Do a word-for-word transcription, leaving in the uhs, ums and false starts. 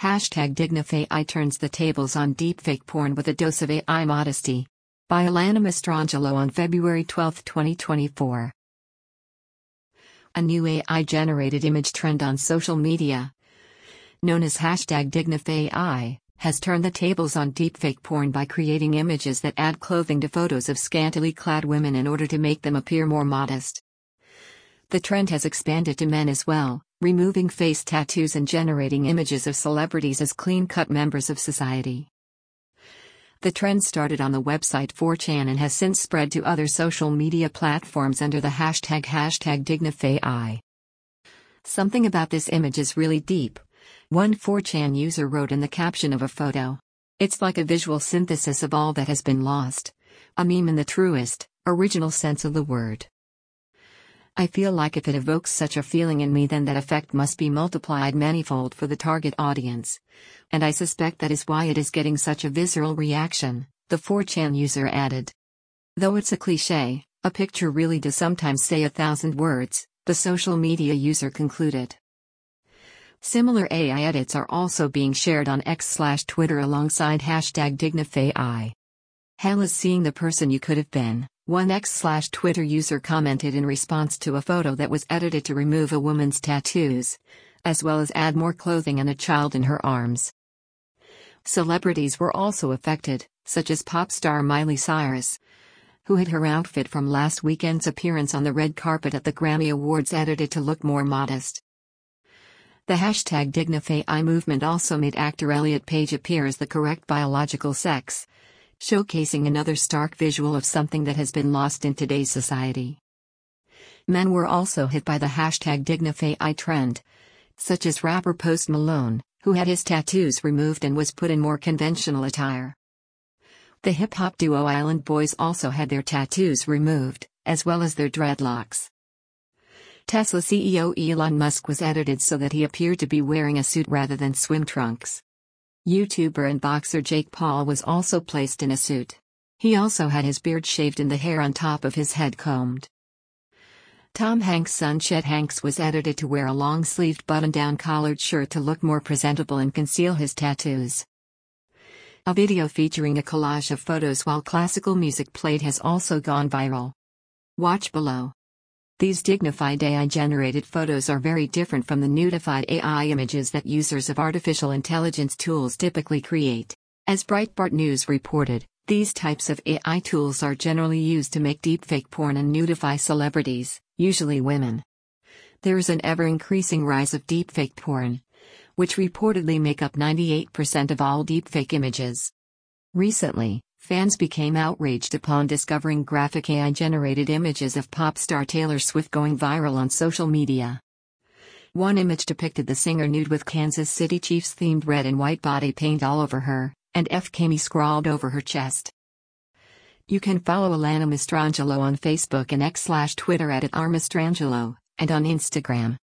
Hashtag DigniFai turns the tables on deepfake porn with a dose of A I modesty. By Alana Mastrangelo on February twelfth, twenty twenty-four. A new A I-generated image trend on social media, known as hashtag DigniFai, has turned the tables on deepfake porn by creating images that add clothing to photos of scantily clad women in order to make them appear more modest. The trend has expanded to men as well, removing face tattoos and generating images of celebrities as clean-cut members of society. The trend started on the website four chan and has since spread to other social media platforms under the hashtag hashtag DigniFai. Something about this image is really deep, one four chan user wrote in the caption of a photo. It's like a visual synthesis of all that has been lost. A meme in the truest, original sense of the word. I feel like if it evokes such a feeling in me, then that effect must be multiplied manifold for the target audience. And I suspect that is why it is getting such a visceral reaction, the four chan user added. Though it's a cliché, a picture really does sometimes say a thousand words, the social media user concluded. Similar A I edits are also being shared on X slash Twitter alongside hashtag DigniFai. Hell is seeing the person you could have been, one X slash Twitter user commented in response to a photo that was edited to remove a woman's tattoos, as well as add more clothing and a child in her arms. Celebrities were also affected, such as pop star Miley Cyrus, who had her outfit from last weekend's appearance on the red carpet at the Grammy Awards edited to look more modest. The hashtag DigniFai movement also made actor Elliot Page appear as the correct biological sex, showcasing another stark visual of something that has been lost in today's society. Men were also hit by the hashtag DigniFai trend, such as rapper Post Malone, who had his tattoos removed and was put in more conventional attire. The hip-hop duo Island Boys also had their tattoos removed, as well as their dreadlocks. Tesla C E O Elon Musk was edited so that he appeared to be wearing a suit rather than swim trunks. YouTuber and boxer Jake Paul was also placed in a suit. He also had his beard shaved and the hair on top of his head combed. Tom Hanks' son Chet Hanks was edited to wear a long-sleeved button-down collared shirt to look more presentable and conceal his tattoos. A video featuring a collage of photos while classical music played has also gone viral. Watch below. These dignified A I-generated photos are very different from the nudified A I images that users of artificial intelligence tools typically create. As Breitbart News reported, these types of A I tools are generally used to make deepfake porn and nudify celebrities, usually women. There is an ever-increasing rise of deepfake porn, which reportedly make up ninety-eight percent of all deepfake images. Recently, fans became outraged upon discovering graphic A I-generated images of pop star Taylor Swift going viral on social media. One image depicted the singer nude with Kansas City Chiefs-themed red and white body paint all over her, and F K M E scrawled over her chest. You can follow Alana Mastrangelo on Facebook and X slash Twitter at, at R Mastrangelo, and on Instagram.